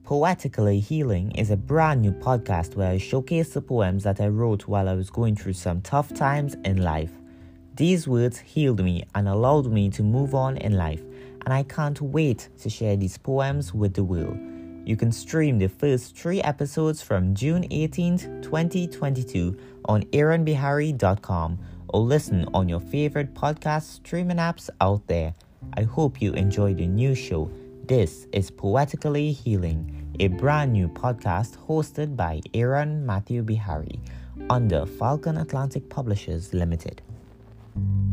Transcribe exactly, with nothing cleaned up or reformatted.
Poetically Healing is a brand new podcast where I showcase the poems that I wrote while I was going through some tough times in life. These words healed me and allowed me to move on in life, and I can't wait to share these poems with the world. You can stream the first three episodes from June eighteenth, twenty twenty-two on aaron bihari dot com or listen on your favorite podcast streaming apps out there. I hope you enjoy the new show. This is Poetically Healing, a brand new podcast hosted by Aaron Matthew Bihari under Falcon Atlantic Publishers Limited.